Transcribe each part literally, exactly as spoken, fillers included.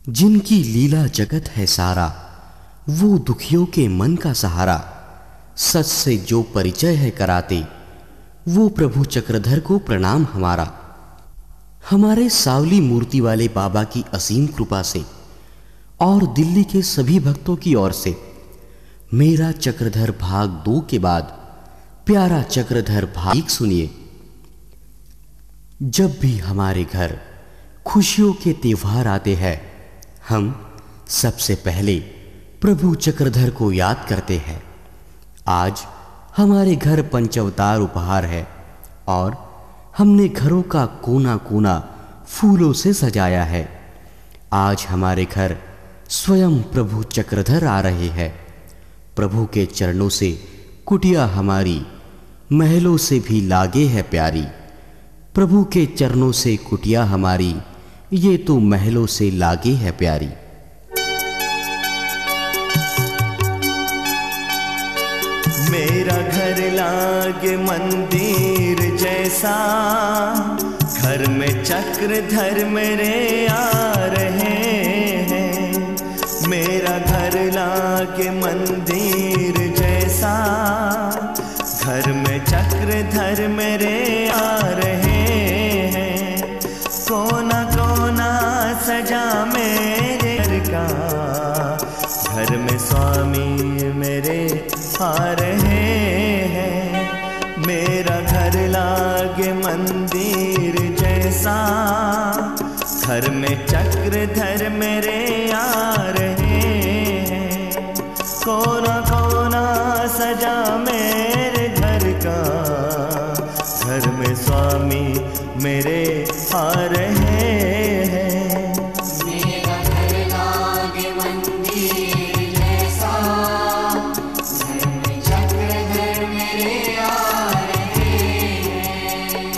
जिनकी लीला जगत है सारा, वो दुखियों के मन का सहारा। सच से जो परिचय है कराते, वो प्रभु चक्रधर को प्रणाम हमारा। हमारे सावली मूर्ति वाले बाबा की असीम कृपा से और दिल्ली के सभी भक्तों की ओर से मेरा चक्रधर भाग दो के बाद प्यारा चक्रधर भाग एक सुनिए। जब भी हमारे घर खुशियों के त्योहार आते हैं, हम सबसे पहले प्रभु चक्रधर को याद करते हैं। आज हमारे घर पंचावतार उपहार है और हमने घरों का कोना कोना फूलों से सजाया है। आज हमारे घर स्वयं प्रभु चक्रधर आ रहे हैं। प्रभु के चरणों से कुटिया हमारी महलों से भी लागे है प्यारी। प्रभु के चरणों से कुटिया हमारी, ये तो महलों से लागे है प्यारी। मेरा घर लागे मंदिर जैसा, घर में चक्रधर मेरे आ रहे हैं। मेरा घर लागे मंदिर जैसा, घर में चक्रधर मेरे आ रहे हैं। कोना कोना सजा मेरे घर का, घर में स्वामी मेरे आ रहे हैं। मेरा घर लागे मंदिर जैसा, घर में चक्रधर मेरे आ रहे हैं। कोना कोना सजा मेरे घर का, घर में स्वामी मेरे आ रहे हैं। मेरा घर लागे मंदिर जैसा, घर में चक्रधर मेरे आ रहे हैं।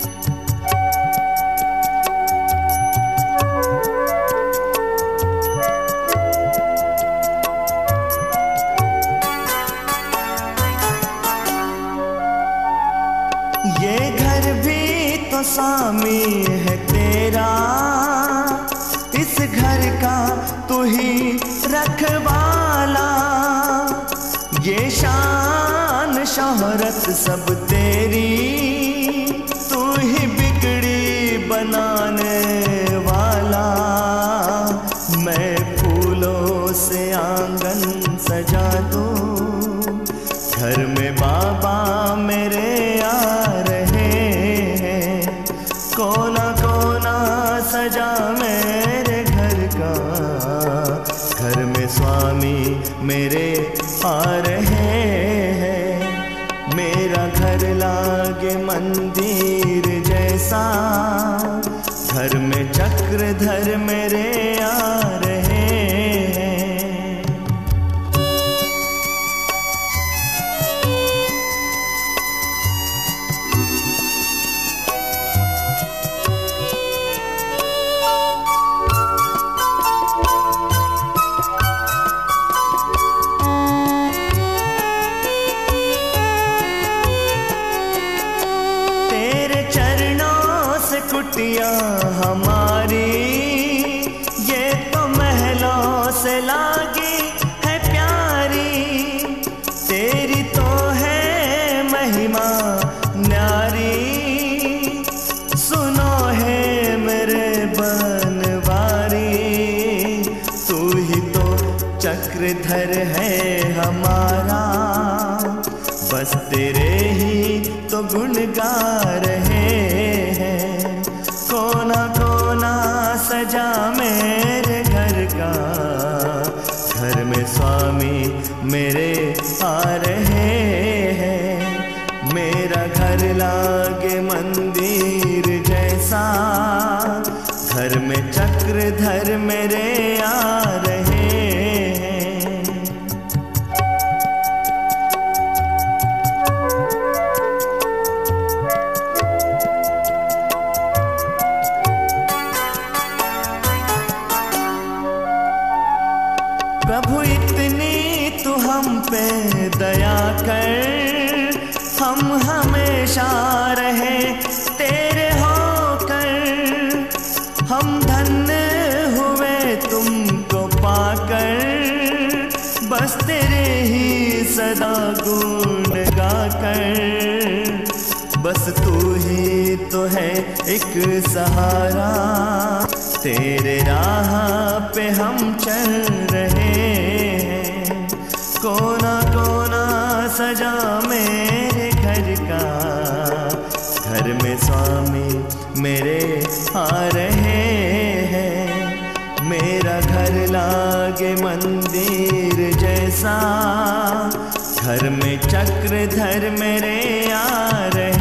ये घर भी तो स्वामी है तेरा, इस घर का तू ही रखवाला। ये शान शोहरत सब तेरी, तू ही बिगड़ी बनाने वाला। मैं फूलों से आंगन सजा दूं, घर में बाबा मेरे आ रहे हैं। कोना कोना सजा मेरे घर का, घर में स्वामी मेरे आ रहे हैं। मेरा घर लागे मंदिर जैसा, घर में चक्रधर मेरे आ रहे हैं। कुटिया हमारी, ये तो महलों से लागी है प्यारी। तेरी तो है महिमा न्यारी, सुनो है मेरे बनवारी। तू ही तो चक्रधर है हमारा, बस तेरे ही तो गुण गा रहे हैं। कोना कोना सजा मेरे घर का, घर में स्वामी मेरे आ रहे हैं। मेरा घर लागे मंदिर जैसा, घर में चक्रधर मेरे आ रहे हैं। प्रभु इतनी तू हम पे दया कर, हम हमेशा रहे तेरे होकर। हम धन्य हुए तुम सदा गुण गाकर। बस तू ही तो है एक सहारा, तेरे राह पे हम चल रहे हैं। कोना कोना सजा मेरे घर का, घर में स्वामी मेरे आ रहे हैं। मेरा घर लागे मंदिर जैसा, घर में चक्रधर मेरे आ रहे